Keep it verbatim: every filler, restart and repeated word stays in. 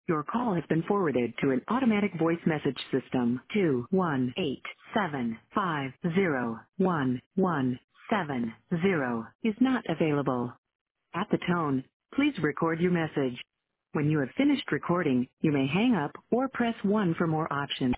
Your call has been forwarded to an automatic voice message system. two one eight seven five zero one one seven zero is not available. At the tone, please record your message. When you have finished recording, you may hang up or press one for more options.